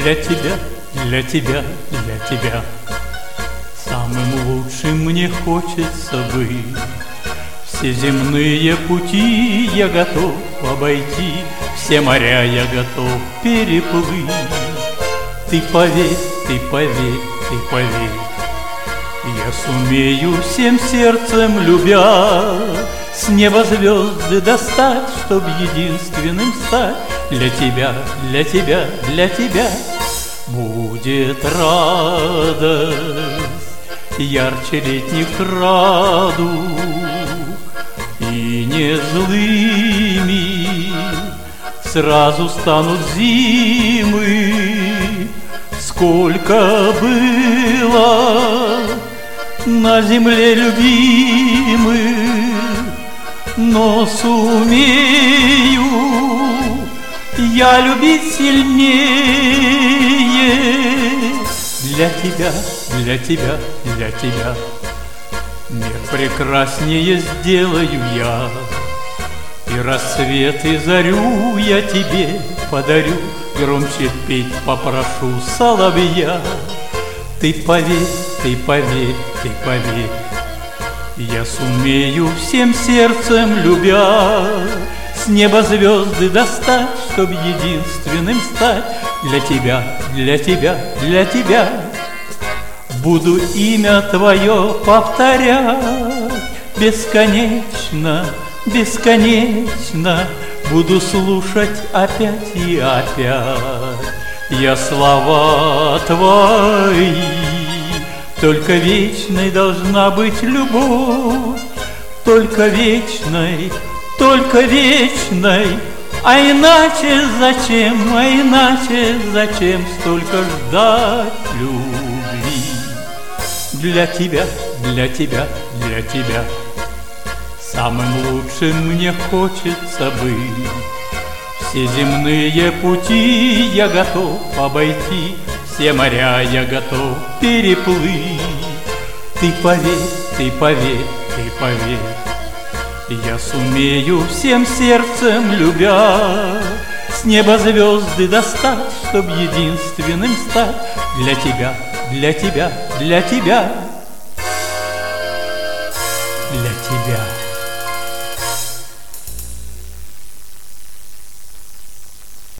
для тебя, для тебя, для тебя. Самым лучшим мне хочется быть. Все земные пути я готов обойти, все моря я готов переплыть. Ты поверь, ты поверь, ты поверь, я сумею всем сердцем любя с неба звезды достать, чтоб единственным стать. Для тебя, для тебя, для тебя будет радость ярче летних радуг, и не злыми сразу станут зимы. Сколько было на земле любимых, но сумею я любить сильнее. Для тебя, для тебя, для тебя мир прекраснее сделаю я, и рассвет и зарю я тебе подарю, громче петь попрошу соловья. Ты поверь, ты поверь, ты поверь, я сумею всем сердцем любя с неба звезды достать, чтоб единственным стать. Для тебя, для тебя, для тебя буду имя твое повторять бесконечно, бесконечно. Буду слушать опять и опять я слова твои. Только вечной должна быть любовь, только вечной, только вечной. А иначе зачем, а иначе зачем столько ждать любви? Для тебя, для тебя, для тебя самым лучшим мне хочется быть. Все земные пути я готов обойти, все моря я готов переплыть. Ты поверь, ты поверь, ты поверь, я сумею всем сердцем любя с неба звезды достать, чтоб единственным стать. Для тебя, для тебя, для тебя